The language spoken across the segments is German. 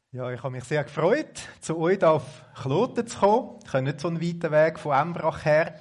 Ja, ich habe mich sehr gefreut, zu euch hier auf Kloten zu kommen. Ich habe nicht so einen weiten Weg von Embrach her.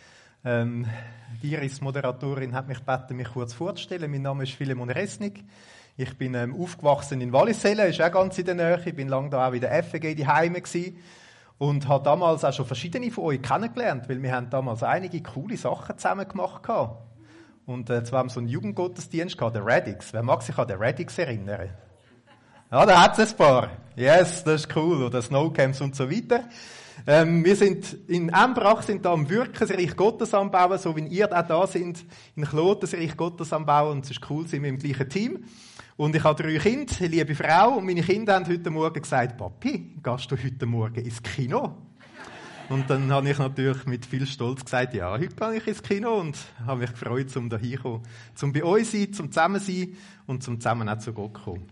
Die Iris-Moderatorin hat mich gebeten, mich kurz vorzustellen. Mein Name ist Philemon Resnig. Ich bin aufgewachsen in Wallisellen, ist auch ganz in der Nähe. Ich bin lange da auch in der FEG daheim gewesen und habe damals auch schon verschiedene von euch kennengelernt, weil wir haben damals einige coole Sachen zusammen gemacht haben. Und zwar haben wir so einen Jugendgottesdienst gehabt, der Radix. Wer mag sich an den Radix erinnern? Ja, da hat es ein paar. Yes, das ist cool. Oder Snowcamps und so weiter. Wir sind in Embrach sind da am Wirken, das Reich Gottes anbauen, so wie ihr auch da sind, in Kloten das Reich Gottes anbauen. Und es ist cool, sind wir im gleichen Team. Und ich habe 3 Kinder, eine liebe Frau, und meine Kinder haben heute Morgen gesagt, Papi, gehst du heute Morgen ins Kino? Und dann habe ich natürlich mit viel Stolz gesagt, ja, heute gehe ich ins Kino, und habe mich gefreut, um da hinzukommen, zum bei euch sein, zum zusammen sein und zum zusammen auch zu Gott kommen.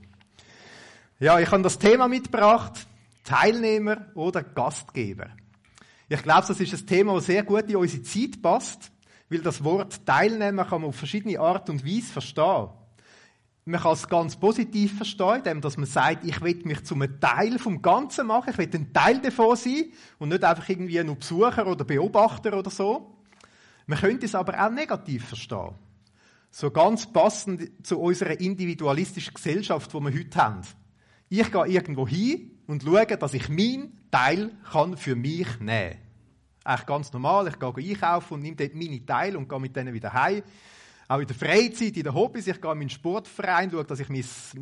Ja, ich habe das Thema mitgebracht, Teilnehmer oder Gastgeber. Ich glaube, das ist ein Thema, das sehr gut in unsere Zeit passt, weil das Wort Teilnehmer kann man auf verschiedene Art und Weise verstehen. Man kann es ganz positiv verstehen, indem man sagt, ich will mich zu einem Teil vom Ganzen machen, ich will ein Teil davon sein und nicht einfach irgendwie nur Besucher oder Beobachter oder so. Man könnte es aber auch negativ verstehen. So ganz passend zu unserer individualistischen Gesellschaft, die wir heute haben. Ich gehe irgendwo hin und schaue, dass ich meinen Teil kann für mich nehmen kann. Eigentlich ganz normal, ich gehe einkaufen und nehme dort meine Teile und gehe mit denen wieder heim. Auch in der Freizeit, in den Hobbys, ich gehe in meinen Sportverein, schaue, dass ich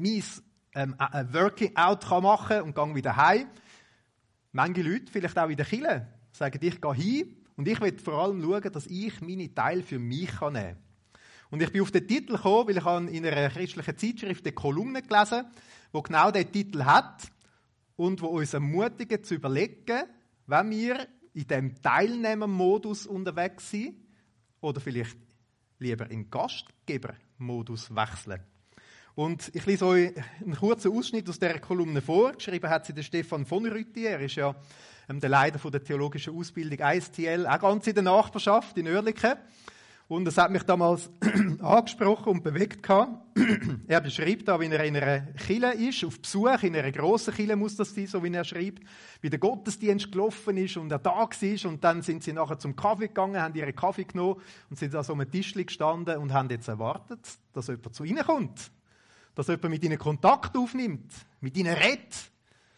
mein Working Out machen kann und gehe wieder heim. Manche Leute, vielleicht auch in der Kirche, sagen, ich gehe hin und ich will vor allem schauen, dass ich meine Teile für mich nehmen kann. Und ich bin auf den Titel gekommen, weil ich in einer christlichen Zeitschrift eine Kolumne gelesen habe, die genau diesen Titel hat und wo uns ermutigt zu überlegen, wenn wir in diesem Teilnehmermodus unterwegs sind oder vielleicht lieber im Gastgebermodus wechseln. Und ich lese euch einen kurzen Ausschnitt aus dieser Kolumne vor. Geschrieben hat sie der Stefan von Rütti. Er ist ja der Leiter der theologischen Ausbildung ISTL, auch ganz in der Nachbarschaft in Oerlikon. Und es hat mich damals angesprochen und bewegt gehabt. Er beschreibt da, wie er in einer Kirche ist, auf Besuch, in einer grossen Kirche muss das sein, so wie er schreibt, wie der Gottesdienst gelaufen ist und er da war. Und dann sind sie nachher zum Kaffee gegangen, haben ihren Kaffee genommen und sind an so einem Tischli gestanden und haben jetzt erwartet, dass jemand zu ihnen kommt. Dass jemand mit ihnen Kontakt aufnimmt, mit ihnen redet.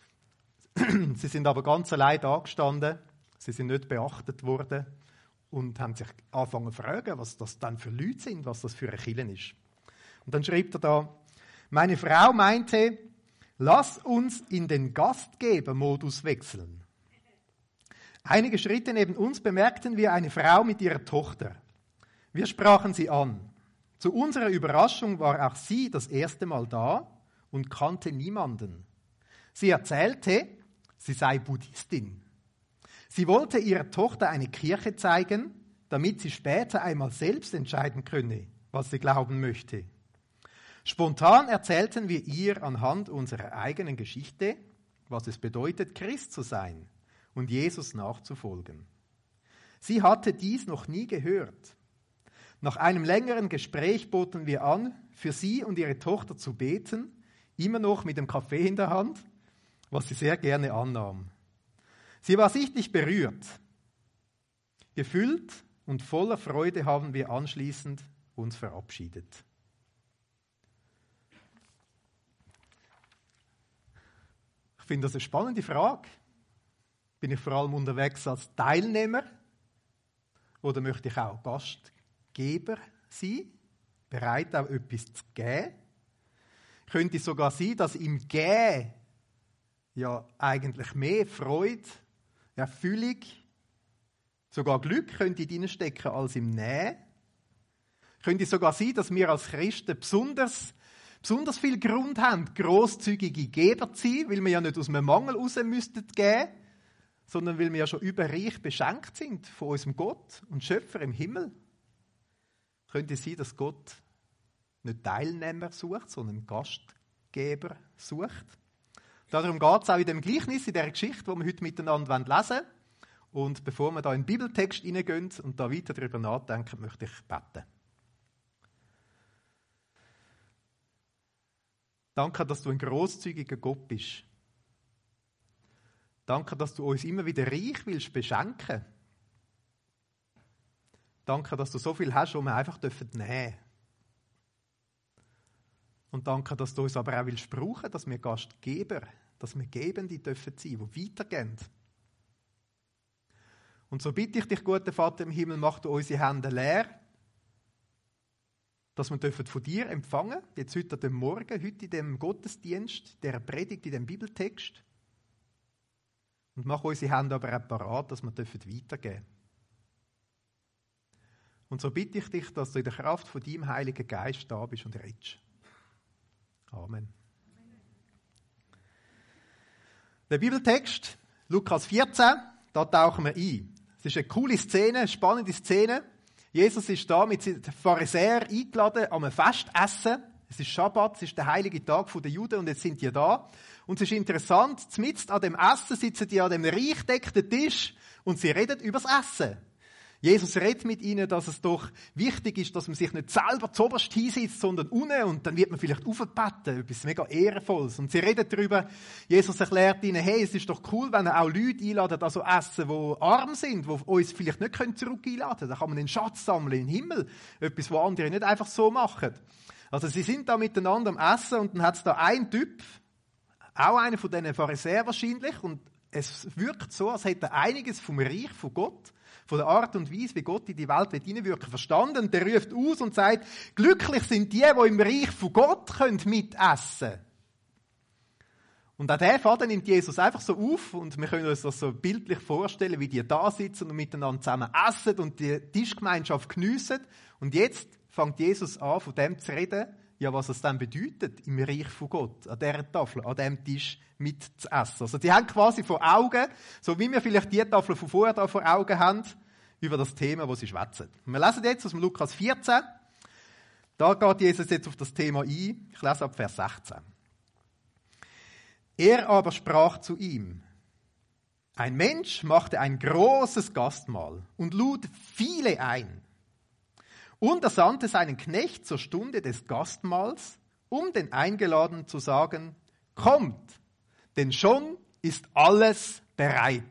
Sie sind aber ganz allein da gestanden, sie sind nicht beachtet worden. Und haben sich angefangen zu fragen, was das dann für Leute sind, was das für eine Kirche ist. Und dann schreibt er da, meine Frau meinte, lass uns in den Gastgebermodus wechseln. Einige Schritte neben uns bemerkten wir eine Frau mit ihrer Tochter. Wir sprachen sie an. Zu unserer Überraschung war auch sie das erste Mal da und kannte niemanden. Sie erzählte, sie sei Buddhistin. Sie wollte ihrer Tochter eine Kirche zeigen, damit sie später einmal selbst entscheiden könne, was sie glauben möchte. Spontan erzählten wir ihr anhand unserer eigenen Geschichte, was es bedeutet, Christ zu sein und Jesus nachzufolgen. Sie hatte dies noch nie gehört. Nach einem längeren Gespräch boten wir an, für sie und ihre Tochter zu beten, immer noch mit dem Kaffee in der Hand, was sie sehr gerne annahm. Sie war sichtlich berührt. Gefüllt und voller Freude haben wir anschließend uns verabschiedet. Ich finde das eine spannende Frage. Bin ich vor allem unterwegs als Teilnehmer oder möchte ich auch Gastgeber sein, bereit auch etwas zu geben? Könnte es sogar sein, dass im Geben ja eigentlich mehr Freude, Erfüllung, sogar Glück könnte in ihnen stecken als im Nehmen. Könnte es sogar sein, dass wir als Christen besonders viel Grund haben, grosszügige Geber zu sein, weil wir ja nicht aus einem Mangel raus müssten geben, sondern weil wir ja schon überreich beschenkt sind von unserem Gott und Schöpfer im Himmel. Könnte es sein, dass Gott nicht Teilnehmer sucht, sondern Gastgeber sucht? Darum geht es auch in dem Gleichnis, in der Geschichte, die wir heute miteinander lesen wollen. Und bevor wir da in den Bibeltext hineingehen und da weiter darüber nachdenken, möchte ich beten. Danke, dass du ein grosszügiger Gott bist. Danke, dass du uns immer wieder reich willst beschenken. Danke, dass du so viel hast, wo wir einfach nehmen dürfen. Und danke, dass du uns aber auch willst brauchen, dass wir Gastgeber, dass wir Gebende dürfen sein, die weitergehen. Und so bitte ich dich, guter Vater im Himmel, mach du unsere Hände leer, dass wir von dir empfangen dürfen, jetzt heute an dem Morgen, heute in dem Gottesdienst, der Predigt, in dem Bibeltext. Und mach unsere Hände aber auch parat, dass wir weitergeben dürfen. Und so bitte ich dich, dass du in der Kraft von deinem Heiligen Geist da bist und redest. Amen. Der Bibeltext, Lukas 14, da tauchen wir ein. Es ist eine coole Szene, eine spannende Szene. Jesus ist da mit den Pharisäern eingeladen an einem Festessen. Es ist Schabbat, es ist der heilige Tag der Juden und jetzt sind die da. Und es ist interessant, mitten an dem Essen sitzen die an dem reich gedeckten Tisch und sie reden über das Essen. Jesus redet mit ihnen, dass es doch wichtig ist, dass man sich nicht selber zuoberst hinsetzt, sondern unten und dann wird man vielleicht aufgebeten, etwas mega Ehrenvolles. Und sie reden darüber, Jesus erklärt ihnen, hey, es ist doch cool, wenn ihr auch Leute einladet, also essen, die arm sind, die uns vielleicht nicht zurück einladen können. Da kann man einen Schatz sammeln im Himmel, etwas, was andere nicht einfach so machen. Also sie sind da miteinander am Essen und dann hat es da einen Typ, auch einer von diesen Pharisäern wahrscheinlich, und es wirkt so, als hätte er einiges vom Reich von Gott, von der Art und Weise, wie Gott in die Welt hineinwirken, verstanden. Und der ruft aus und sagt, glücklich sind die im Reich von Gott mitessen können. Und auch diesen Faden nimmt Jesus einfach so auf und wir können uns das so bildlich vorstellen, wie die da sitzen und miteinander zusammen essen und die Tischgemeinschaft geniessen. Und jetzt fängt Jesus an, von dem zu reden, ja, was es dann bedeutet, im Reich von Gott, an dieser Tafel, an diesem Tisch mitzuessen. Also die haben quasi vor Augen, so wie wir vielleicht die Tafel von vorher da vor Augen haben, über das Thema, das sie schwätzen. Und wir lesen jetzt aus dem Lukas 14, da geht Jesus jetzt auf das Thema ein. Ich lese ab Vers 16. Er aber sprach zu ihm, ein Mensch machte ein großes Gastmahl und lud viele ein. Und er sandte seinen Knecht zur Stunde des Gastmahls, um den Eingeladenen zu sagen, kommt, denn schon ist alles bereit.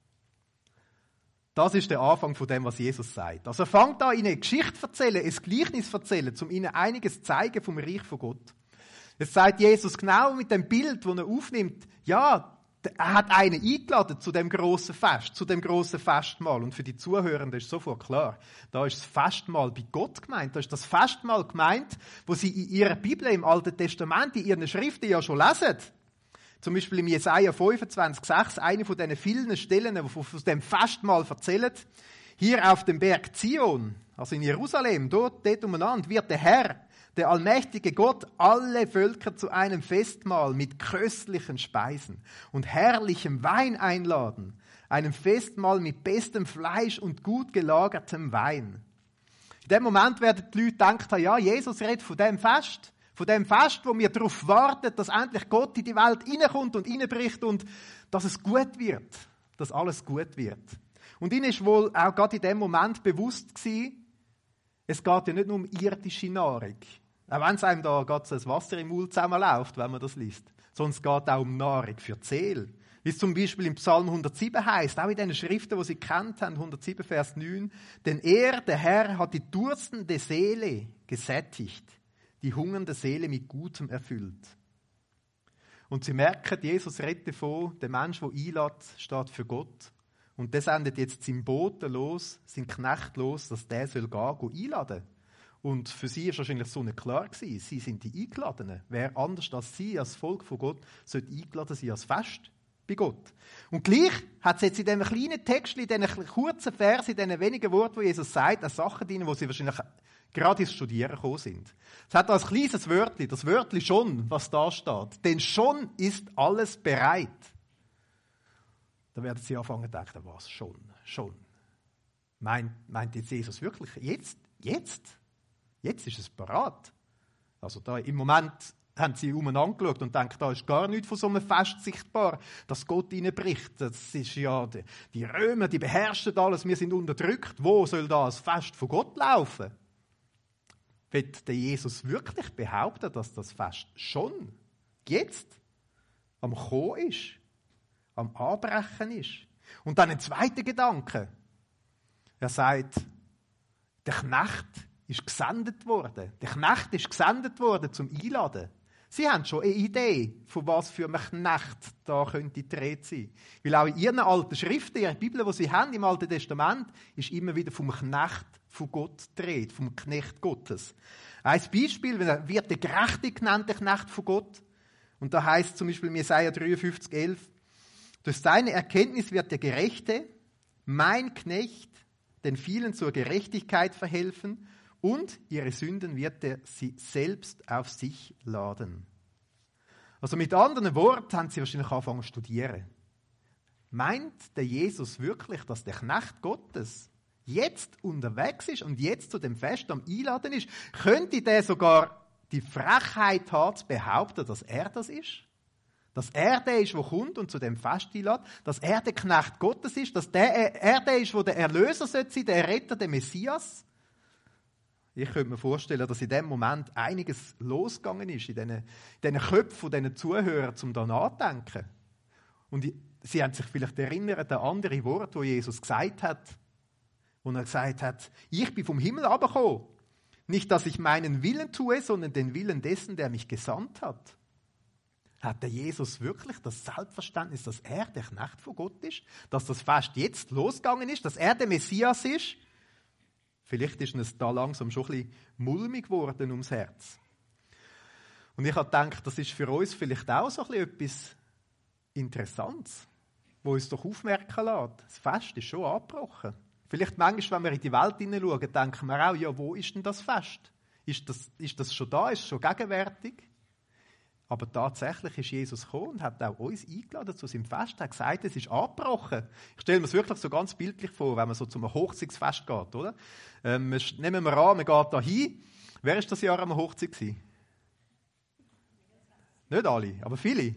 Das ist der Anfang von dem, was Jesus sagt. Also er fängt an, ihnen eine Geschichte zu erzählen, ein Gleichnis zu erzählen, um ihnen einiges zu zeigen vom Reich von Gott. Es sagt Jesus genau mit dem Bild, das er aufnimmt, ja, er hat einen eingeladen zu dem grossen Fest, zu dem grossen Festmahl. Und für die Zuhörenden ist sofort klar, da ist das Festmahl bei Gott gemeint. Da ist das Festmahl gemeint, wo sie in ihrer Bibel, im Alten Testament, in ihren Schriften ja schon lesen. Zum Beispiel im Jesaja 25,6, eine von diesen vielen Stellen, die von dem Festmahl erzählen. Hier auf dem Berg Zion, also in Jerusalem, dort umeinander, wird der Herr, der allmächtige Gott, alle Völker zu einem Festmahl mit köstlichen Speisen und herrlichem Wein einladen. Einem Festmahl mit bestem Fleisch und gut gelagertem Wein. In dem Moment werden die Leute denken, ja, Jesus redet von dem Fest, wo wir darauf warten, dass endlich Gott in die Welt hineinkommt und hineinbricht und dass es gut wird, dass alles gut wird. Und ihnen ist wohl auch gerade in dem Moment bewusst gewesen, es geht ja nicht nur um irdische Nahrung. Auch wenn es einem da gerade das Wasser im Mund zusammenläuft, wenn man das liest. Sondern es geht auch um Nahrung für die Seele. Wie es zum Beispiel im Psalm 107 heißt, auch in den Schriften, die Sie kennt haben, 107, Vers 9. Denn er, der Herr, hat die durstende Seele gesättigt, die hungernde Seele mit Gutem erfüllt. Und Sie merken, Jesus redet davon, der Mensch, der einlädt, steht für Gott. Und der sendet jetzt seinen Boten los, seinen Knecht los, dass der soll gehen einladen. Und für sie war wahrscheinlich so nicht klar gewesen. Sie sind die Eingeladenen. Wer anders als sie, als Volk von Gott, sollte eingeladen sein als Fest bei Gott. Und gleich hat es jetzt in diesem kleinen Text, in diesen kurzen Vers, in diesen wenigen Worten, die Jesus sagt, Sachen drin, wo sie wahrscheinlich gerade ins Studieren gekommen sind. Es hat da ein kleines Wörtchen, das Wörtchen schon, was da steht. Denn schon ist alles bereit. Da werden sie anfangen zu denken, was? Schon. Meint jetzt Jesus wirklich? Jetzt? Jetzt ist es parat. Also da im Moment haben sie umeinander geschaut und denken, da ist gar nichts von so einem Fest sichtbar, dass Gott reinbricht. Das ist ja, die Römer, die beherrschen alles, wir sind unterdrückt. Wo soll da das Fest von Gott laufen? Wird der Jesus wirklich behaupten, dass das Fest schon jetzt am Kommen ist? am Anbrechen ist. Und dann ein zweiter Gedanke. Er sagt, der Knecht ist gesendet worden. Der Knecht ist gesendet worden zum Einladen. Sie haben schon eine Idee, von was für einem Knecht da könnte die Rede sein. Weil auch in ihren alten Schriften, in ihrer Bibel, die sie haben im Alten Testament, ist immer wieder vom Knecht von Gott die Rede, vom Knecht Gottes. Ein Beispiel, wird der Gerechte genannt, der Knecht von Gott. Und da heißt zum Beispiel in Jesaja 53,11, durch seine Erkenntnis wird der Gerechte, mein Knecht, den vielen zur Gerechtigkeit verhelfen und ihre Sünden wird er sie selbst auf sich laden. Also mit anderen Worten haben sie wahrscheinlich angefangen zu studieren. Meint der Jesus wirklich, dass der Knecht Gottes jetzt unterwegs ist und jetzt zu dem Fest am Einladen ist? Könnte der sogar die Frechheit haben, zu behaupten, dass er das ist? Dass er der ist, der kommt und zu dem Fest einlädt? Dass er der Knecht Gottes ist? Dass er der ist, der Erlöser sein sollte, der Retter, der Messias? Ich könnte mir vorstellen, dass in dem Moment einiges losgegangen ist, in diesen Köpfen von diesen Zuhörern, um da nachzudenken. Und sie haben sich vielleicht erinnert an andere Worte, die Jesus gesagt hat. Wo er gesagt hat, ich bin vom Himmel herabgekommen. Nicht, dass ich meinen Willen tue, sondern den Willen dessen, der mich gesandt hat. Hat der Jesus wirklich das Selbstverständnis, dass er der Knecht von Gott ist? Dass das Fest jetzt losgegangen ist? Dass er der Messias ist? Vielleicht ist es da langsam schon ein bisschen mulmig geworden ums Herz. Und ich habe gedacht, das ist für uns vielleicht auch so etwas Interessantes, wo uns doch aufmerken lässt. Das Fest ist schon angebrochen. Vielleicht manchmal, wenn wir in die Welt hineinschauen, denken wir auch, ja, wo ist denn das Fest? Ist das schon da? Ist es schon gegenwärtig? Aber tatsächlich ist Jesus gekommen und hat auch uns eingeladen zu seinem Fest. Er hat gesagt, es ist angebrochen. Ich stelle mir es wirklich so ganz bildlich vor, wenn man so zum Hochzeitsfest geht, oder? Nehmen wir an, man geht da hin. Wer war das Jahr am Hochzeit gewesen? Nicht alle, aber viele.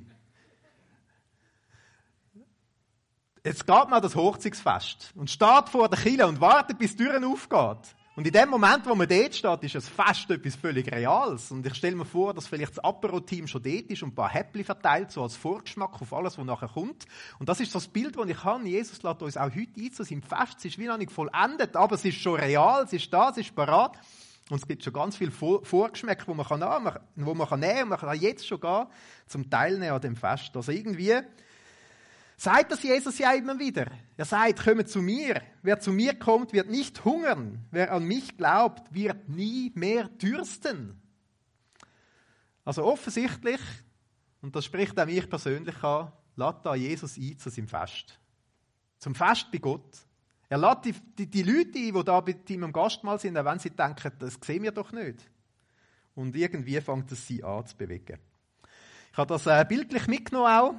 Jetzt geht man an das Hochzeitsfest und steht vor der Kirche und wartet, bis die Türen aufgeht. Und in dem Moment, wo man dort steht, ist das Fest etwas völlig Reales. Und ich stelle mir vor, dass vielleicht das Apero-Team schon dort ist und ein paar Häppchen verteilt, so als Vorgeschmack auf alles, was nachher kommt. Und das ist so das Bild, das ich habe. Jesus lädt uns auch heute ein zu seinem Fest. Es ist wie noch nicht vollendet, aber es ist schon real, es ist da, es ist parat. Und es gibt schon ganz viele Vorgeschmäcke, die man nehmen kann. Man kann jetzt schon gehen, zum Teilnehmen an dem Fest. Also irgendwie sagt das Jesus ja immer wieder. Er sagt, kommt zu mir. Wer zu mir kommt, wird nicht hungern. Wer an mich glaubt, wird nie mehr dürsten. Also offensichtlich, und das spricht auch mich persönlich an, lädt da Jesus ein zu seinem Fest. Zum Fest bei Gott. Er lädt die Leute ein, die da bei ihm am Gastmahl sind, auch wenn sie denken, das sehen wir doch nicht. Und irgendwie fängt es sie an zu bewegen. Ich habe das bildlich mitgenommen auch.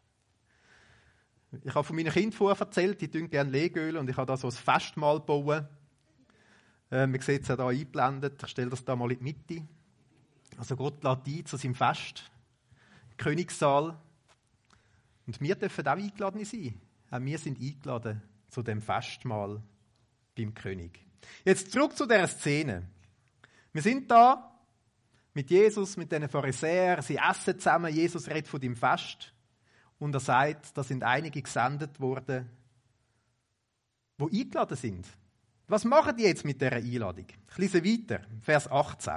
Ich habe von meinen Kindern vorher erzählt, die tun gerne Legöl und ich habe da so ein Festmahl gebaut. Man sieht es ja hier eingeblendet. Ich stelle das da mal in die Mitte. Also Gott lädt ein zu seinem Fest. Königssaal. Und wir dürfen auch eingeladen sein. Auch wir sind eingeladen zu dem Festmahl beim König. Jetzt zurück zu dieser Szene. Wir sind da mit Jesus, mit den Pharisäern. Sie essen zusammen. Jesus redet von dem Fest. Und er sagt, da sind einige gesendet worden, die eingeladen sind. Was machen die jetzt mit dieser Einladung? Ich lese weiter, Vers 18.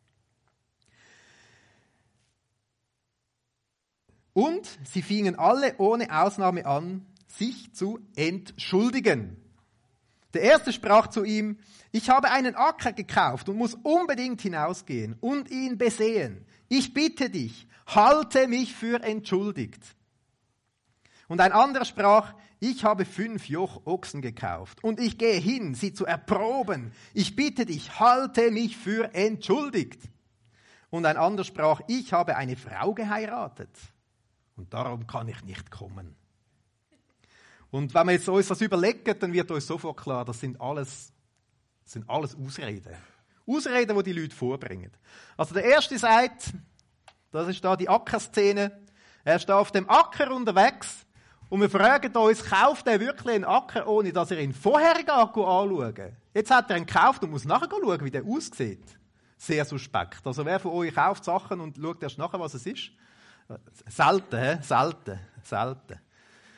Und sie fingen alle ohne Ausnahme an, sich zu entschuldigen. Der erste sprach zu ihm, ich habe einen Acker gekauft und muss unbedingt hinausgehen und ihn besehen. Ich bitte dich, halte mich für entschuldigt. Und ein anderer sprach, ich habe 5 Joch Ochsen gekauft und ich gehe hin, sie zu erproben. Ich bitte dich, halte mich für entschuldigt. Und ein anderer sprach, ich habe eine Frau geheiratet und darum kann ich nicht kommen. Und wenn wir jetzt uns das überlegen, dann wird uns sofort klar, das sind alles Ausreden. Ausreden, die die Leute vorbringen. Also der erste sagt, das ist da die Ackerszene, er ist da auf dem Acker unterwegs. Und wir fragen uns, kauft er wirklich einen Acker, ohne dass er ihn vorher anschaut? Jetzt hat er ihn gekauft und muss nachher schauen, wie der aussieht. Sehr suspekt. Also wer von euch kauft Sachen und schaut erst nachher, was es ist? Selten, he? Selten.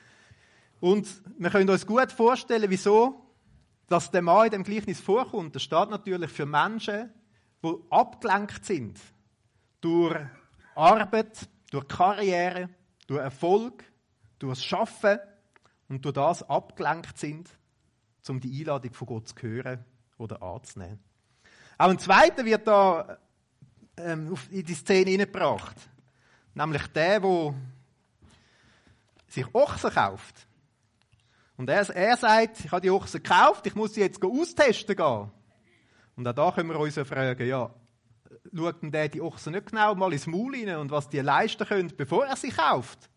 Und wir können uns gut vorstellen, wieso dass der Mann in dem Gleichnis vorkommt. Das steht natürlich für Menschen, die abgelenkt sind durch Arbeit, durch Karriere, durch Erfolg, durch das Arbeiten und durch das abgelenkt sind, um die Einladung von Gott zu hören oder anzunehmen. Auch ein zweiter wird da in die Szene hineingebracht. Nämlich der sich Ochsen kauft. Und er sagt, ich habe die Ochsen gekauft, ich muss sie jetzt austesten gehen. Und auch da können wir uns ja fragen, ja, schaut denn der die Ochsen nicht genau mal ins Maul rein und was die leisten können, bevor er sie kauft?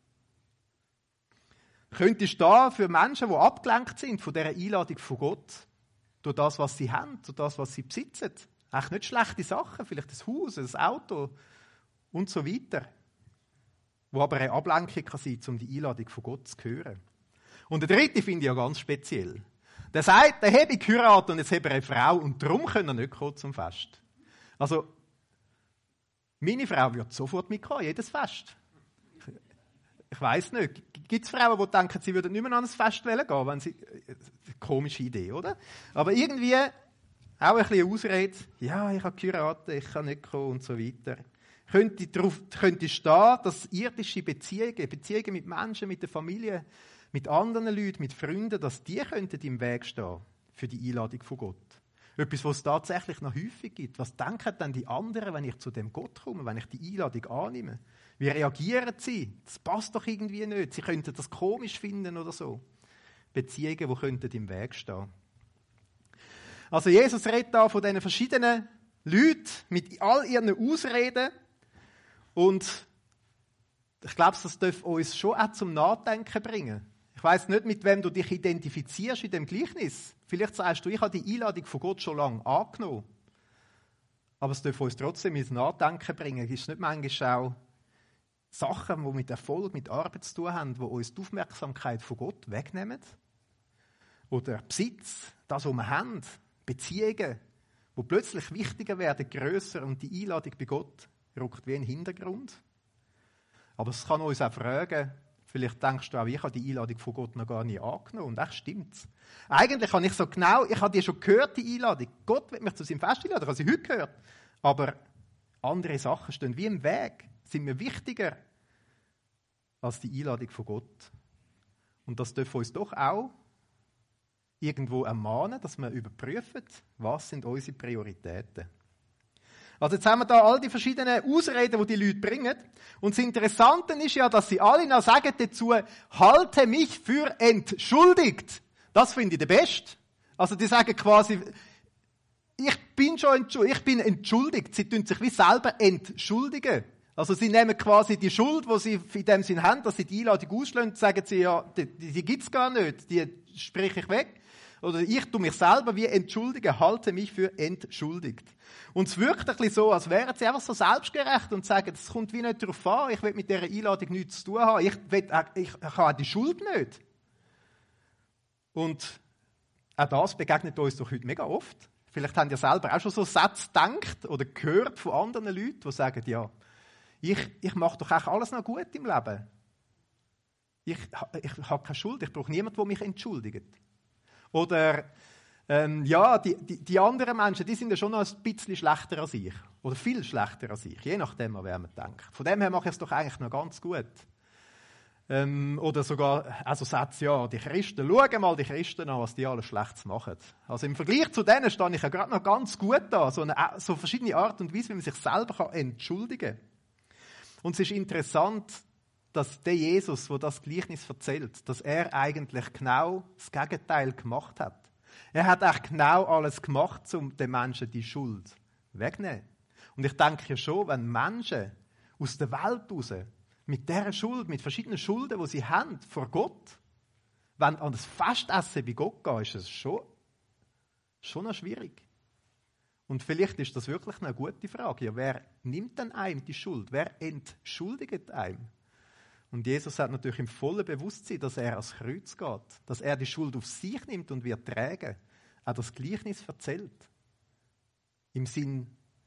Könnte es da für Menschen, die abgelenkt sind von dieser Einladung von Gott, durch das, was sie haben, durch das, was sie besitzen, eigentlich nicht schlechte Sachen, vielleicht ein Haus, ein Auto und so weiter, wo aber eine Ablenkung kann sein, um die Einladung von Gott zu hören. Und der dritte finde ich ja ganz speziell. Der sagt, der habe ich geheiratet und jetzt habe er eine Frau und darum können er nicht kommen zum Fest. Also, meine Frau wird sofort mitkommen, jedes Fest. Ich weiss nicht. Gibt es Frauen, die denken, sie würden nicht mehr an ein Fest gehen, wenn sie... Komische Idee, oder? Aber irgendwie auch ein bisschen Ausrede. Ja, ich habe geheiratet, ich kann nicht kommen und so weiter. Könnte stehen, dass irdische Beziehungen mit Menschen, mit der Familie, mit anderen Leuten, mit Freunden, dass die könnten im Weg stehen für die Einladung von Gott. Etwas, was es tatsächlich noch häufig gibt. Was denken denn die anderen, wenn ich zu dem Gott komme, wenn ich die Einladung annehme? Wie reagieren sie? Das passt doch irgendwie nicht. Sie könnten das komisch finden oder so. Beziehungen, die könnten im Weg stehen. Also Jesus redet da von diesen verschiedenen Leuten mit all ihren Ausreden. Und ich glaube, das darf uns schon auch zum Nachdenken bringen. Ich weiss nicht, mit wem du dich identifizierst in dem Gleichnis. Vielleicht sagst du, ich habe die Einladung von Gott schon lange angenommen. Aber es darf uns trotzdem ins Nachdenken bringen. Es ist nicht manchmal auch Sachen, die mit Erfolg, mit Arbeit zu tun haben, die uns die Aufmerksamkeit von Gott wegnehmen. Oder Besitz, das, was wir haben, Beziehungen, die plötzlich wichtiger werden, grösser und die Einladung bei Gott rückt wie in den Hintergrund. Aber es kann uns auch fragen, vielleicht denkst du auch, ich habe die Einladung von Gott noch gar nicht angenommen. Und echt stimmt's. Eigentlich habe ich die schon gehört, die Einladung. Gott wird mich zu seinem Fest einladen, ich habe sie heute gehört. Aber andere Sachen stehen wie im Weg, sind mir wichtiger als die Einladung von Gott. Und das dürfen uns doch auch irgendwo ermahnen, dass wir überprüfen, was sind unsere Prioritäten. Also jetzt haben wir da all die verschiedenen Ausreden, die die Leute bringen. Und das Interessante ist ja, dass sie alle noch sagen dazu, halte mich für entschuldigt. Das finde ich der Beste. Also die sagen quasi, ich bin entschuldigt. Sie tun sich wie selber entschuldigen. Also sie nehmen quasi die Schuld, die sie in dem Sinn haben, dass sie die Einladung ausschlagen, sagen sie, ja, die gibt es gar nicht, die spreche ich weg. Oder ich tue mich selber wie entschuldigen, halte mich für entschuldigt. Und es wirkt ein bisschen so, als wären sie einfach so selbstgerecht und sagen, es kommt wie nicht darauf an, ich will mit dieser Einladung nichts zu tun haben, ich habe die Schuld nicht. Und auch das begegnet uns doch heute mega oft. Vielleicht haben ihr selber auch schon so Sätze gedacht oder gehört von anderen Leuten, die sagen, ja, ich mache doch auch alles noch gut im Leben. Ich habe keine Schuld, ich brauche niemanden, der mich entschuldigt. Oder, die anderen Menschen, die sind ja schon noch ein bisschen schlechter als ich. Oder viel schlechter als ich, je nachdem, an wer man denkt. Von dem her mache ich es doch eigentlich noch ganz gut. Oder sogar, also Sätze, ja, die Christen, schauen mal die Christen an, was die alles Schlechtes machen. Also im Vergleich zu denen stehe ich ja gerade noch ganz gut da. So verschiedene Art und Weise, wie man sich selber entschuldigen kann. Und es ist interessant, dass der Jesus, der das Gleichnis erzählt, dass er eigentlich genau das Gegenteil gemacht hat. Er hat auch genau alles gemacht, um den Menschen die Schuld wegzunehmen. Und ich denke ja schon, wenn Menschen aus der Welt raus mit dieser Schuld, mit verschiedenen Schulden, die sie haben vor Gott, wenn an das Festessen bei Gott gehen, ist es schon noch schwierig. Und vielleicht ist das wirklich eine gute Frage. Ja, wer nimmt denn einem die Schuld? Wer entschuldigt einem? Und Jesus hat natürlich im vollen Bewusstsein, dass er ans Kreuz geht, dass er die Schuld auf sich nimmt und wird tragen, auch das Gleichnis erzählt. Im Sinn,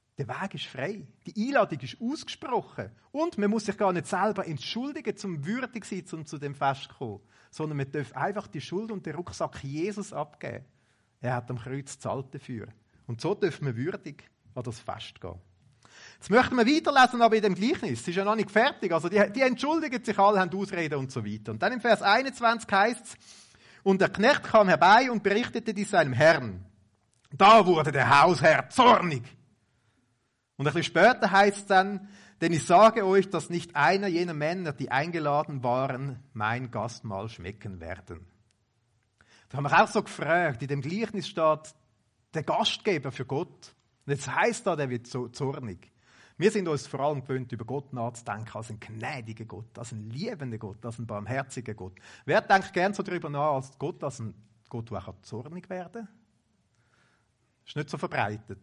Der Weg ist frei. Die Einladung ist ausgesprochen. Und man muss sich gar nicht selber entschuldigen, um würdig zu sein, um zu dem Fest zu kommen. Sondern man darf einfach die Schuld und den Rucksack Jesus abgeben. Er hat am Kreuz gezahlt dafür. Und so dürfen wir würdig an das Fest gehen. Jetzt möchten wir weiterlesen, aber in dem Gleichnis. Es ist ja noch nicht fertig. Also die entschuldigen sich alle, haben Ausreden und so weiter. Und dann im Vers 21 heißt es, und der Knecht kam herbei und berichtete dies seinem Herrn. Da wurde der Hausherr zornig. Und ein bisschen später heißt es dann, denn ich sage euch, dass nicht einer jener Männer, die eingeladen waren, mein Gastmahl schmecken werden. Da haben wir auch so gefragt, in dem Gleichnis steht, der Gastgeber für Gott. Und jetzt heisst da, der wird so zornig. Wir sind uns vor allem gewöhnt, über Gott nachzudenken als einen gnädigen Gott, als einen liebenden Gott, als einen barmherzigen Gott. Wer denkt gern so darüber nach, als Gott, als ein Gott, der auch zornig werden kann? Ist nicht so verbreitet.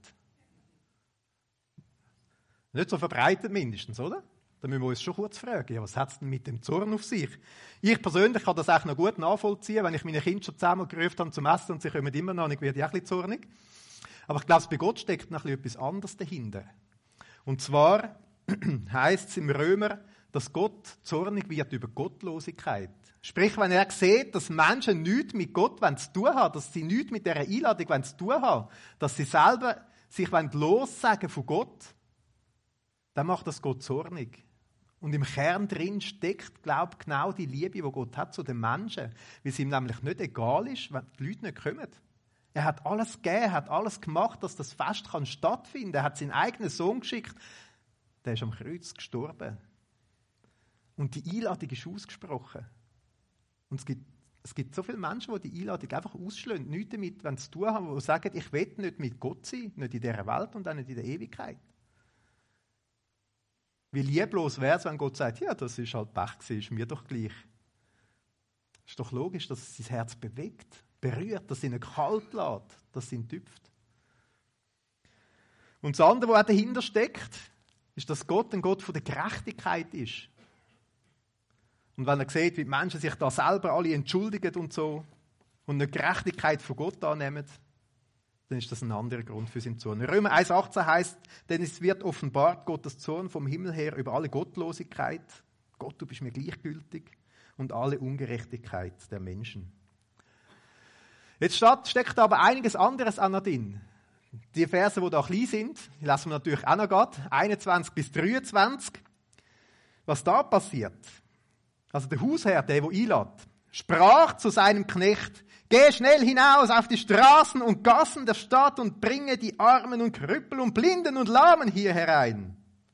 Nicht so verbreitet mindestens, oder? Da müssen wir uns schon kurz fragen, ja, was hat es denn mit dem Zorn auf sich? Ich persönlich kann das echt noch gut nachvollziehen, wenn ich meine Kinder schon zusammengerufen habe zum Essen und sie kommen immer noch nicht, werde ich auch ein bisschen zornig. Aber ich glaube, bei Gott steckt noch etwas anderes dahinter. Und zwar heisst es im Römer, dass Gott zornig wird über Gottlosigkeit. Sprich, wenn er sieht, dass Menschen nichts mit Gott zu tun haben, dass sie nichts mit dieser Einladung zu tun haben, dass sie selber sich lossagen von Gott, dann macht das Gott zornig. Und im Kern drin steckt, glaube ich, genau die Liebe, die Gott hat zu den Menschen. Weil es ihm nämlich nicht egal ist, wenn die Leute nicht kommen. Er hat alles gegeben, hat alles gemacht, dass das Fest stattfinden kann. Er hat seinen eigenen Sohn geschickt. Der ist am Kreuz gestorben. Und die Einladung ist ausgesprochen. Und es gibt so viele Menschen, die die Einladung einfach ausschlagen, nichts damit zu tun haben, die sagen, ich will nicht mit Gott sein, nicht in dieser Welt und auch nicht in der Ewigkeit. Wie lieblos wäre es, wenn Gott sagt, ja, das ist halt Pech gewesen, ist mir doch gleich. Es ist doch logisch, dass es sein Herz bewegt, berührt, dass es ihn kalt lässt, dass es ihn tüpft. Und das andere, was auch dahinter steckt, ist, dass Gott ein Gott von der Gerechtigkeit ist. Und wenn er sieht, wie die Menschen sich da selber alle entschuldigen und so und eine Gerechtigkeit von Gott annehmen, dann ist das ein anderer Grund für seinen Zorn. Römer 1,18 heißt, denn es wird offenbart Gottes Zorn vom Himmel her über alle Gottlosigkeit. Gott, du bist mir gleichgültig. Und alle Ungerechtigkeit der Menschen. Jetzt steckt aber einiges anderes auch noch drin. Die Verse, die da klein sind, die lassen wir natürlich auch noch gerade, 21 bis 23. Was da passiert, also der Hausherr, der einlädt, sprach zu seinem Knecht, geh schnell hinaus auf die Straßen und Gassen der Stadt und bringe die Armen und Krüppel und Blinden und Lahmen hier herein.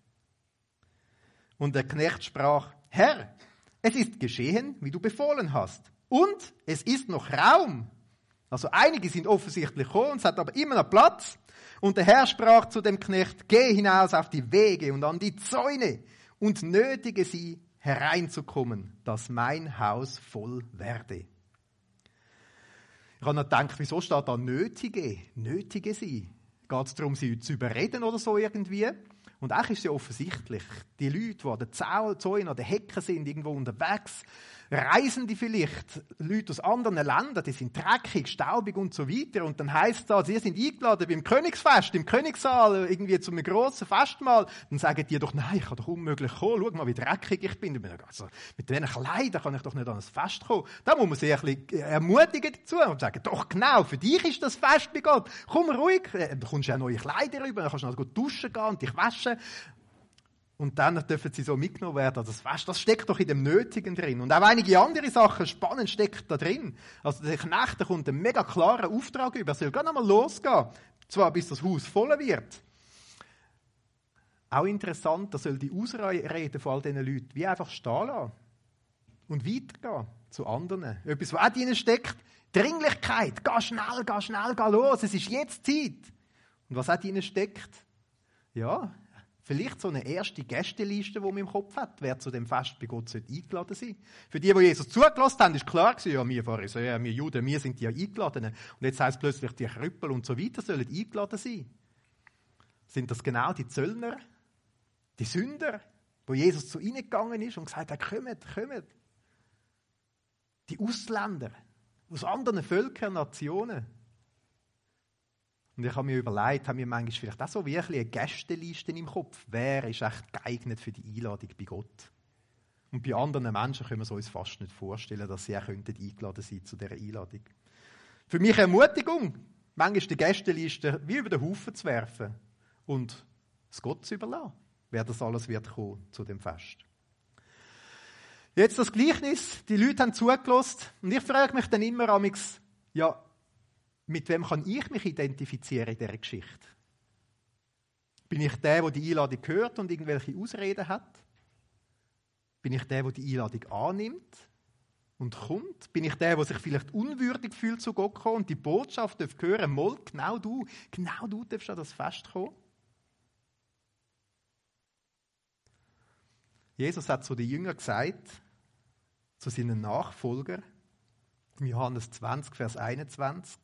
Und der Knecht sprach, Herr, es ist geschehen, wie du befohlen hast. Und es ist noch Raum. Also einige sind offensichtlich gekommen, es hat aber immer noch Platz. Und der Herr sprach zu dem Knecht, geh hinaus auf die Wege und an die Zäune und nötige sie hereinzukommen, dass mein Haus voll werde. Ich habe noch gedacht, wieso steht da nötige? Nötige sie. Geht es darum, sie zu überreden oder so irgendwie? Und eigentlich ist es ja offensichtlich, die Leute, die an den Zäunen, an den Hecken sind, irgendwo unterwegs, reisen die vielleicht, Leute aus anderen Ländern, die sind dreckig, staubig und so weiter. Und dann heisst es da, sie sind eingeladen beim Königsfest, im Königssaal, irgendwie zu einem grossen Festmahl. Dann sagen die doch, nein, ich kann doch unmöglich kommen, schau mal, wie dreckig ich bin. Also, mit diesen Kleidern kann ich doch nicht an ein Fest kommen. Da muss man sie ein bisschen ermutigen dazu und sagen, doch genau, für dich ist das Fest bei Gott. Komm ruhig, dann kommst du ja neue Kleider rüber, dann kannst du noch gut duschen gehen und dich waschen. Und dann dürfen sie so mitgenommen werden. Das Fest, das steckt doch in dem Nötigen drin. Und auch einige andere Sachen, spannend, steckt da drin. Also der Knecht, da kommt einen mega klaren Auftrag über. Er soll gar nicht mal losgehen. Zwar bis das Haus voll wird. Auch interessant, da soll die Ausrede von all diesen Leuten wie einfach stehen lassen. Und weitergehen zu anderen. Etwas, was auch drin steckt. Dringlichkeit. Geh schnell, geh los. Es ist jetzt Zeit. Und was auch drin steckt? Ja, vielleicht so eine erste Gästeliste, die man im Kopf hat, wer zu dem Fest bei Gott eingeladen sein sollte. Für die Jesus zugelassen haben, ist klar gewesen, ja, wir Pharisäer, wir Juden, wir sind die Eingeladenen. Und jetzt heisst plötzlich, die Krüppel und so weiter sollen eingeladen sein. Sind das genau die Zöllner, die Sünder, wo Jesus zu ihnen gegangen ist und gesagt hat, kommt. Die Ausländer aus anderen Völkern, Nationen. Und ich habe mir überlegt, habe mir manchmal vielleicht auch so wirklich eine Gästeliste im Kopf. Wer ist echt geeignet für die Einladung bei Gott? Und bei anderen Menschen können wir es uns fast nicht vorstellen, dass sie auch eingeladen sein zu dieser Einladung. Für mich eine Ermutigung, manchmal die Gästeliste wie über den Haufen zu werfen und es Gott zu überlassen, wer das alles wird kommen zu dem Fest. Jetzt das Gleichnis, die Leute haben zugelassen und ich frage mich dann immer amix, ja, mit wem kann ich mich identifizieren in dieser Geschichte? Bin ich der die Einladung hört und irgendwelche Ausreden hat? Bin ich der die Einladung annimmt und kommt? Bin ich der sich vielleicht unwürdig fühlt, zu Gott kommen und die Botschaft darf hören, mal, genau du darfst an das Fest kommen? Jesus hat zu den Jüngern gesagt, zu seinen Nachfolgern, in Johannes 20, Vers 21,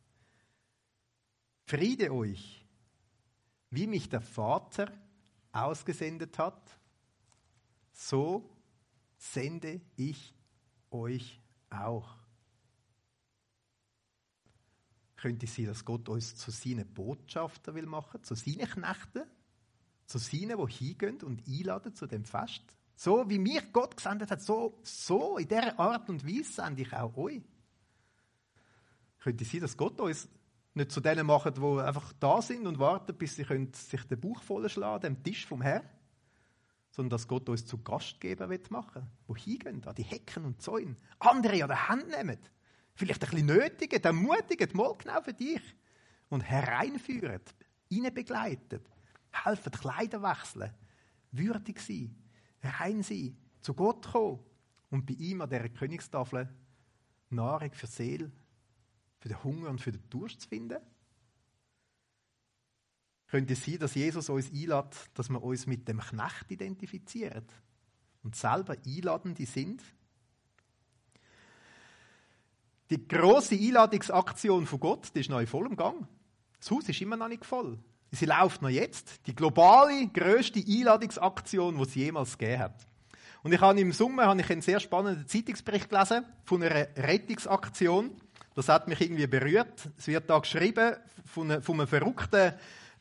Friede euch, wie mich der Vater ausgesendet hat, so sende ich euch auch. Könnte es sein, dass Gott uns zu seinen Botschaftern will machen, zu seinen Knechten, zu seinen, die hingehen und einladen zu dem Fest? So wie mich Gott gesendet hat, so in dieser Art und Weise sende ich auch euch. Könnte es sein, dass Gott uns nicht zu denen macht, die einfach da sind und warten, bis sie sich den Bauch vollschlagen, dem Tisch vom Herrn, sondern dass Gott uns zu Gastgeber machen will, die hingehen, an die Hecken und Zäune, andere an der Hand nehmen, vielleicht ein bisschen nötigen, ermutigen, mal genau für dich und hereinführen, ihnen begleiten, helfen, Kleider wechseln, würdig sein, rein sein, zu Gott kommen und bei ihm an dieser Königstafel Nahrung für die Seele, für den Hunger und für den Durst zu finden? Könnte es sein, dass Jesus uns einlädt, dass wir uns mit dem Knecht identifizieren und selber Einladende sind? Die grosse Einladungsaktion von Gott, die ist noch in vollem Gang. Das Haus ist immer noch nicht voll. Sie läuft noch jetzt. Die globale, grösste Einladungsaktion, die es jemals gegeben hat. Und ich habe im Sommer einen sehr spannenden Zeitungsbericht gelesen von einer Rettungsaktion. Das hat mich irgendwie berührt. Es wird da geschrieben von einem verrückten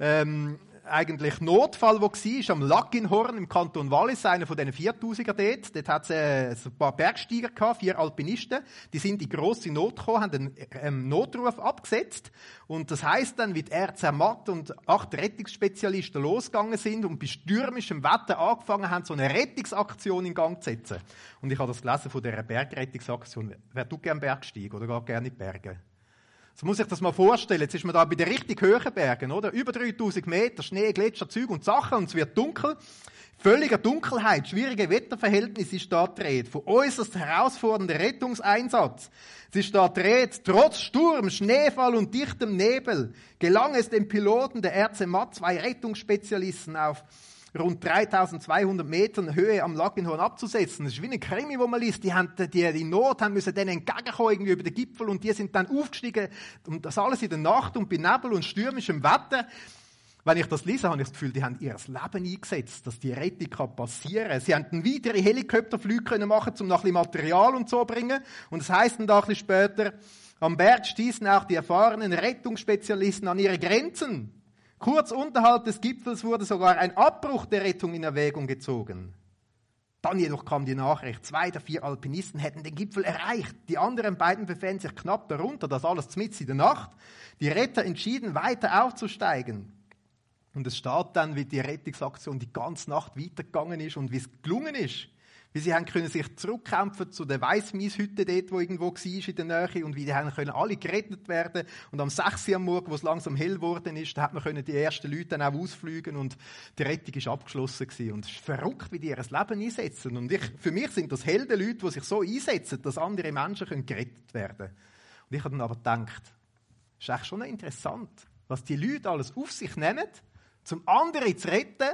eigentlich Notfall, der war, am Laginhorn im Kanton Wallis, einer von diesen 4000er dort. Dort hat es ein paar Bergsteiger gehabt, 4 Alpinisten. Die sind in grosse Not gekommen, haben einen Notruf abgesetzt. Und das heisst dann, wie die Ärzte Matt und 8 Rettungsspezialisten losgegangen sind und bei stürmischem Wetter angefangen haben, so eine Rettungsaktion in Gang zu setzen. Und ich habe das gelesen von dieser Bergrettungsaktion. Wer tut gerne Bergsteigen oder geht gerne in die Berge? So muss ich das mal vorstellen. Jetzt ist man da bei den richtig hohen Bergen, oder? Über 3000 Meter, Schnee, Gletscher, Zeug und Sachen, und es wird dunkel. Völliger Dunkelheit, schwierige Wetterverhältnisse ist da gedreht. Von äußerst herausfordernder Rettungseinsatz. Es ist da gedreht, trotz Sturm, Schneefall und dichtem Nebel gelang es dem Piloten der RC-Matt, 2 Rettungsspezialisten auf rund 3200 Metern Höhe am Laginhorn abzusetzen. Das ist wie ein Krimi, wo man liest. Die in Not haben müssen denen entgegenkommen, irgendwie über den Gipfel, und die sind dann aufgestiegen. Und das alles in der Nacht und bei Nebel und stürmischem Wetter. Wenn ich das lese, habe ich das Gefühl, die haben ihr Leben eingesetzt, dass die Rettung passieren kann. Sie haben weitere Helikopterflüge machen, um noch ein bisschen Material und so zu bringen. Und es heisst dann da ein bisschen später, am Berg stießen auch die erfahrenen Rettungsspezialisten an ihre Grenzen. Kurz unterhalb des Gipfels wurde sogar ein Abbruch der Rettung in Erwägung gezogen. Dann jedoch kam die Nachricht, 2 der 4 Alpinisten hätten den Gipfel erreicht. Die anderen beiden befänden sich knapp darunter, das alles mitten in der Nacht. Die Retter entschieden, weiter aufzusteigen. Und es steht dann, wie die Rettungsaktion die ganze Nacht weitergegangen ist und wie es gelungen ist. Wie sie haben können sich zurückkämpfen zu der Weissmieshütte dort, wo irgendwo war in der Nähe, und wie die haben können alle gerettet werden. Und am 6 Uhr am Morgen, wo es langsam hell geworden ist, da hat man können die ersten Leute dann auch ausfliegen und die Rettung ist abgeschlossen gewesen. Und es ist verrückt, wie die ihr Leben einsetzen. Und für mich sind das Heldenleute, die sich so einsetzen, dass andere Menschen gerettet werden können. Und ich habe dann aber gedacht, das ist echt schon interessant, was die Leute alles auf sich nehmen, um andere zu retten,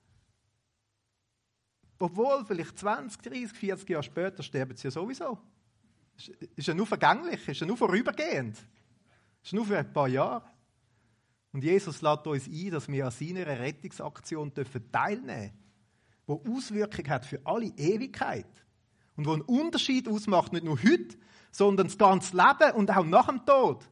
obwohl vielleicht 20, 30, 40 Jahre später sterben sie ja sowieso. Ist ja nur vergänglich, ist ja nur vorübergehend. Ist nur für ein paar Jahre. Und Jesus lädt uns ein, dass wir an seiner Rettungsaktion teilnehmen dürfen, die Auswirkungen hat für alle Ewigkeit. Und die einen Unterschied ausmacht, nicht nur heute, sondern das ganze Leben und auch nach dem Tod.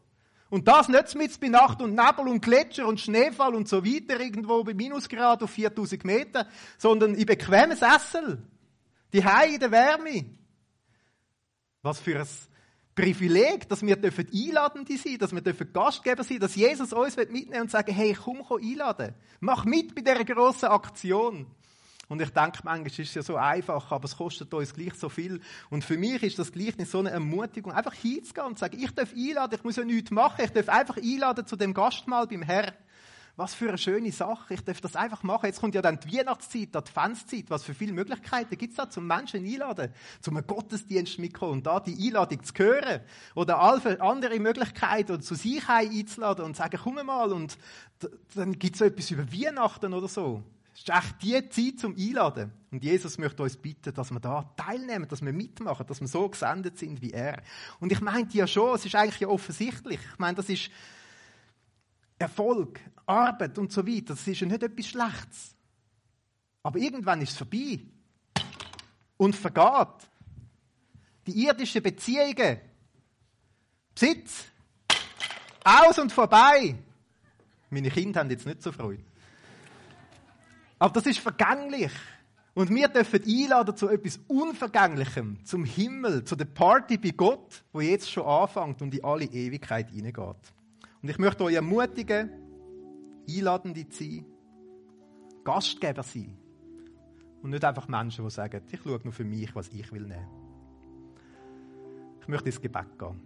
Und das nicht mit bei Nacht und Nebel und Gletscher und Schneefall und so weiter, irgendwo bei Minusgrad auf 4000 Meter, sondern in bequemen Sessel. Die Hause in der Wärme. Was für ein Privileg, dass wir Einladende sein dürfen, dass wir Gastgeber sein dürfen, dass Jesus uns mitnehmen und sagen, hey, komm einladen. Mach mit bei dieser grossen Aktion. Und ich denke, manchmal ist es ja so einfach, aber es kostet uns gleich so viel. Und für mich ist das Gleichnis so eine Ermutigung, einfach hinzugehen und zu sagen, ich darf einladen, ich muss ja nichts machen, ich darf einfach einladen zu dem Gastmahl beim Herrn. Was für eine schöne Sache, ich darf das einfach machen. Jetzt kommt ja dann die Weihnachtszeit, die Adventszeit, was für viele Möglichkeiten gibt es da, zum Menschen einladen, zum Gottesdienst mitkommen und da die Einladung zu hören. Oder alle andere Möglichkeiten, oder zu sich einzuladen und zu sagen, komm mal, und dann gibt es so etwas über Weihnachten oder so. Es ist echt die Zeit zum Einladen. Und Jesus möchte uns bitten, dass wir da teilnehmen, dass wir mitmachen, dass wir so gesendet sind wie er. Und ich meinte ja schon, es ist eigentlich ja offensichtlich. Ich meine, das ist Erfolg, Arbeit und so weiter. Das ist ja nicht etwas Schlechtes. Aber irgendwann ist es vorbei. Und vergeht. Die irdischen Beziehungen, Besitz, aus und vorbei. Meine Kinder haben jetzt nicht so Freude. Aber das ist vergänglich. Und wir dürfen einladen zu etwas Unvergänglichem, zum Himmel, zu der Party bei Gott, wo jetzt schon anfängt und in alle Ewigkeit hineingeht. Und ich möchte euch ermutigen, Einladende zu sein, Gastgeber zu sein. Und nicht einfach Menschen, die sagen, ich schaue nur für mich, was ich will nehmen. Ich möchte ins Gebet gehen.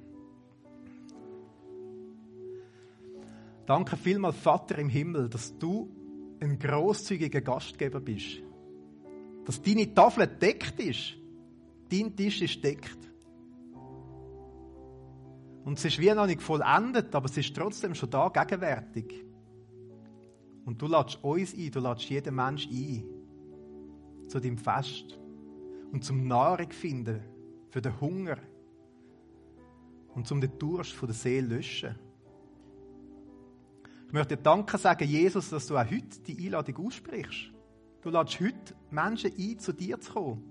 Danke vielmals, Vater im Himmel, dass du ein grosszügiger Gastgeber bist. Dass deine Tafel deckt ist. Dein Tisch ist deckt. Und es ist wie noch nicht vollendet, aber es ist trotzdem schon da, gegenwärtig. Und du lädst uns ein, du lädst jeden Menschen ein. Zu deinem Fest. Und zum Nahrung finden. Für den Hunger. Und zum den Durst von der Seele löschen. Ich möchte dir Danke sagen, Jesus, dass du auch heute die Einladung aussprichst. Du lädst heute Menschen ein, zu dir zu kommen.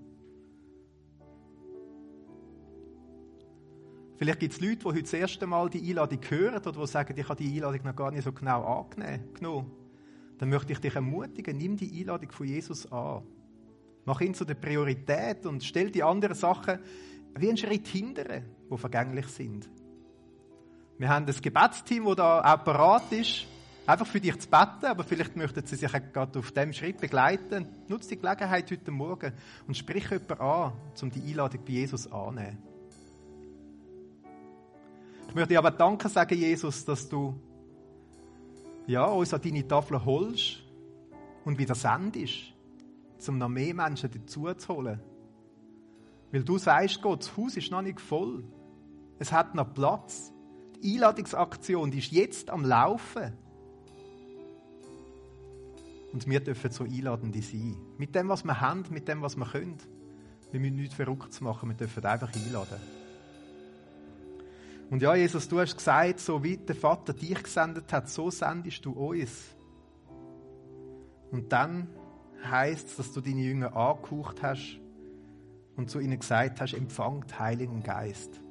Vielleicht gibt es Leute, die heute das erste Mal die Einladung hören oder die sagen, ich habe die Einladung noch gar nicht so genau angenommen. Dann möchte ich dich ermutigen, nimm die Einladung von Jesus an. Mach ihn zu der Priorität und stell die anderen Sachen wie einen Schritt hindern, die vergänglich sind. Wir haben ein Gebetsteam, das da auch parat ist, einfach für dich zu beten, aber vielleicht möchten sie sich auch gerade auf diesem Schritt begleiten. Nutze die Gelegenheit heute Morgen und sprich jemanden an, um die Einladung bei Jesus anzunehmen. Ich möchte dir aber Danke sagen, Jesus, dass du uns an deine Tafel holst und wieder sendest, um noch mehr Menschen dazu zu holen. Weil du sagst, Gott, das Haus ist noch nicht voll. Es hat noch Platz. Die Einladungsaktion, die ist jetzt am Laufen. Und wir dürfen so Einladende sein. Mit dem, was wir haben, mit dem, was wir können. Wir müssen nichts Verrücktes machen, wir dürfen einfach einladen. Und ja, Jesus, du hast gesagt, so wie der Vater dich gesendet hat, so sendest du uns. Und dann heisst es, dass du deine Jünger angehaucht hast und zu ihnen gesagt hast, empfangt Heiligen Geist.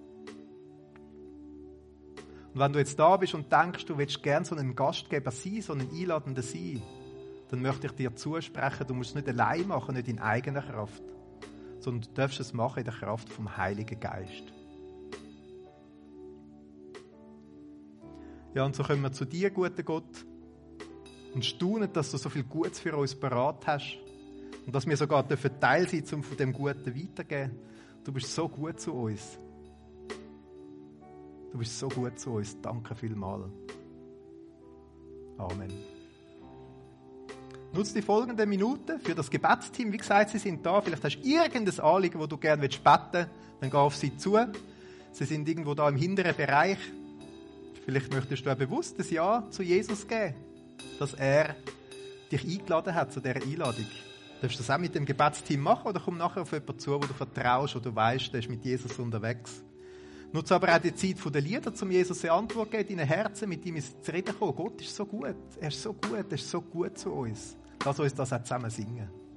Und wenn du jetzt da bist und denkst, du willst gerne so ein Gastgeber sein, so ein Einladender sein, dann möchte ich dir zusprechen, du musst es nicht allein machen, nicht in eigener Kraft, sondern du darfst es machen in der Kraft vom Heiligen Geist. Ja, und so kommen wir zu dir, guter Gott, und staunen, dass du so viel Gutes für uns parat hast und dass wir sogar Teil sein dürfen, um von dem Guten weiterzugeben. Du bist so gut zu uns. Du bist so gut zu uns. Danke vielmals. Amen. Nutze die folgenden Minuten für das Gebetsteam. Wie gesagt, sie sind da. Vielleicht hast du irgendein Anliegen, das du gerne beten willst. Dann geh auf sie zu. Sie sind irgendwo da im hinteren Bereich. Vielleicht möchtest du auch bewusst ein Ja zu Jesus geben, dass er dich eingeladen hat zu dieser Einladung. Du darfst das auch mit dem Gebetsteam machen oder komm nachher auf jemanden zu, wo du vertraust oder du weißt, der ist mit Jesus unterwegs. Nutze aber auch die Zeit der Lieder, um Jesus eine Antwort zu geben, deinen Herzen, mit ihm ins Reden kommen. Gott ist so gut. Er ist so gut. Er ist so gut zu uns. Lass uns das auch zusammen singen.